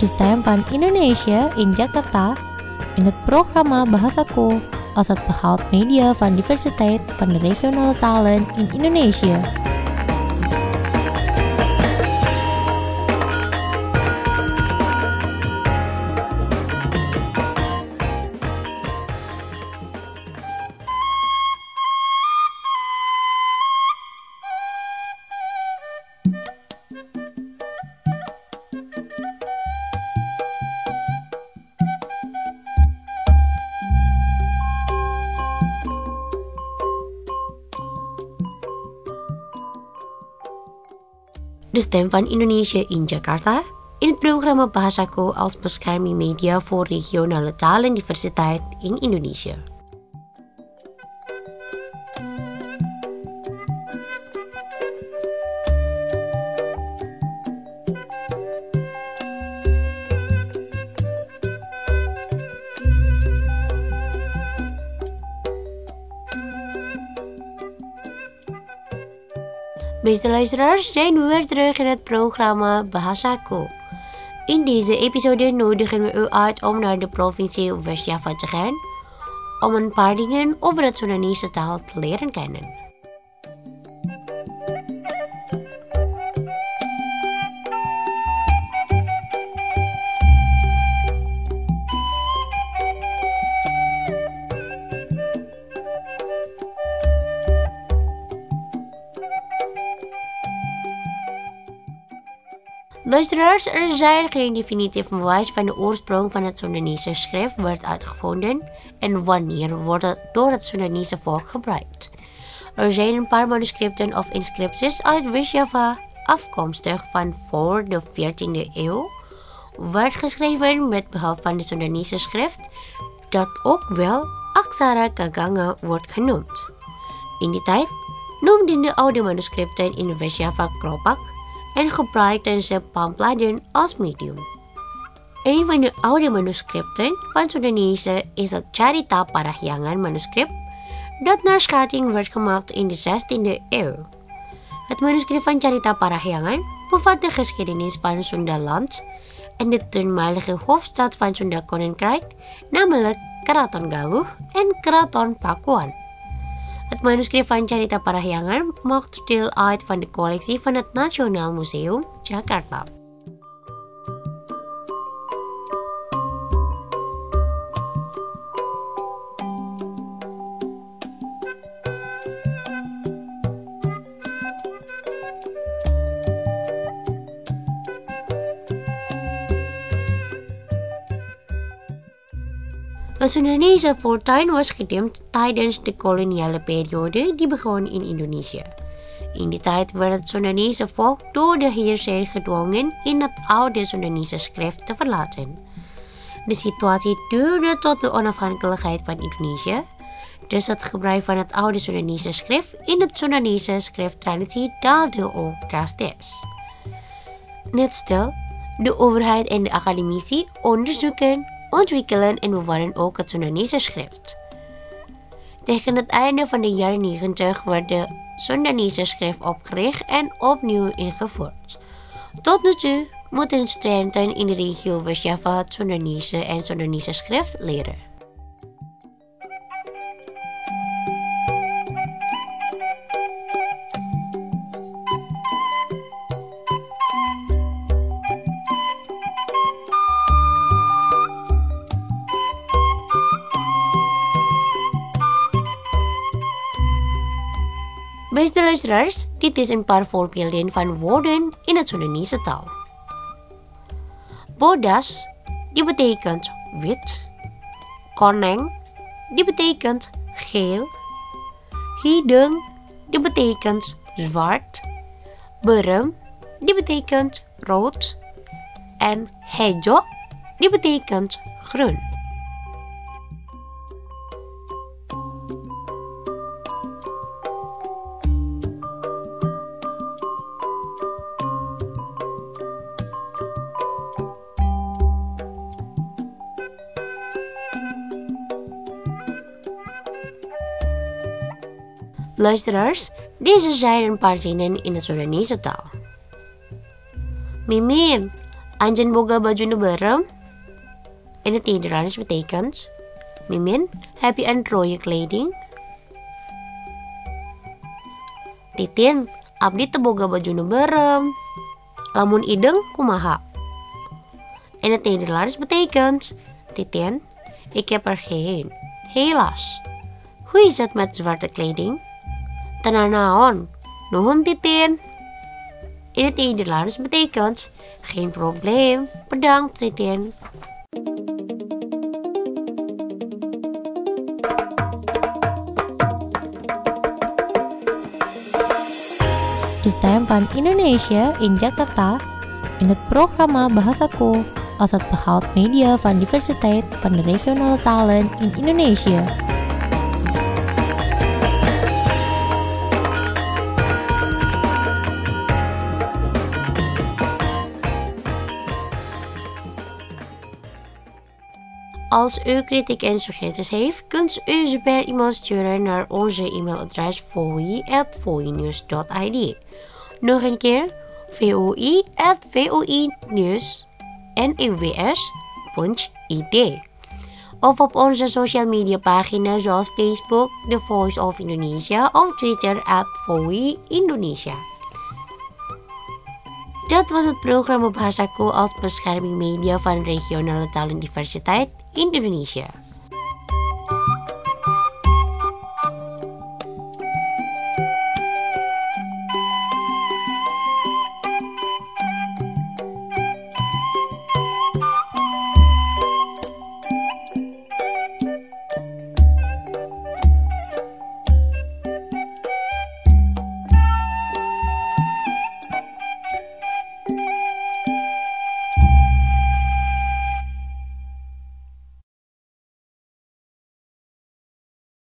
de stem van Indonesia in Jakarta in het programma Bahasaku als het behoud media van diversiteit van de regionale talen in Indonesië. De stem van Indonesië in Jakarta in het programma Bahasaku als bescherming media voor regionale talendiversiteit in Indonesië. Beste luisteraars, zijn we weer terug in het programma Bahasaku. In deze episode nodigen we u uit om naar de provincie West-Java te gaan, om een paar dingen over de Sundanese taal te leren kennen. Luisteraars, er zijn geen definitief bewijs van de oorsprong van het Sundanese schrift werd uitgevonden en wanneer wordt het door het Sundanese volk gebruikt. Er zijn een paar manuscripten of inscripties uit West-Java afkomstig van voor de 14e eeuw, werd geschreven met behulp van de Sundanese schrift, dat ook wel Aksara Kaganga wordt genoemd. In die tijd noemden de oude manuscripten in West-Java kropak en gebruikten ze palmbladen als medium. Een van de oude manuscripten van Sundanese is het Carita Parahyangan manuscript, dat naar schatting werd gemaakt in de 16e eeuw. Het manuscript van Carita Parahyangan bevat de geschiedenis van Sundaland en de toenmalige hoofdstad van Sunda Koninkrijk, namelijk Keraton Galuh en Keraton Pakuan. Het manuscript van Carita Parahyangan maakt deel uit van de collectie van het Nationaal Museum Jakarta. Het Sundanese fortuin was gedimd tijdens de koloniale periode die begon in Indonesië. In die tijd werd het Sundanese volk door de heerser gedwongen in het oude Sundanese schrift te verlaten. De situatie duurde tot de onafhankelijkheid van Indonesië, dus het gebruik van het oude Sundanese schrift in het Sundanese schrifttraditie daalde ook drastisch. Net stil, de overheid en de academici onderzoeken, ontwikkelen en bewaren ook het Sundanese schrift. Tegen het einde van de jaren 90 werd de Sundanese schrift opgericht en opnieuw ingevoerd. Tot nu toe moeten studenten in de regio West-Java het Sundanese en Sundanese schrift leren. Beste luisteraars, dit is een paar voorbeelden van woorden in het Sundanese taal. Bodas, die betekent wit. Koneng, die betekent geel. Hidung, die betekent zwart. Berem, die betekent rood. En hejo, die betekent groen. Luisteraars, deze zijn een paar zinnen in de Sundanese taal. Mimin, Anjen boga baju nu berem. In het Nederlands betekent: Mimin, heb je een rode kleding? Titin, abdi teu boga baju nu berem. Lamun ideng kumaha? In het Nederlands betekent: Titin, ik heb er geen. Helaas. Hoe is het met zwarte kleding? Tenan naon. Nuhun Titin. In het Nederlands betekent: geen probleem. Bedankt Titin. De stem van Indonesia in Jakarta in het programma Bahasaku als het behoud media van diversiteit van de regionale talen in Indonesië. Als u kritiek en suggesties heeft, kunt u ze per e-mail sturen naar onze e-mailadres voi@voinews.id. Nog een keer, voi@voinews.id. Of op onze social media pagina zoals Facebook, The Voice of Indonesia of Twitter @voiindonesia. Dat was het programma Bahasaku als bescherming media van regionale talendiversiteit in Indonesia.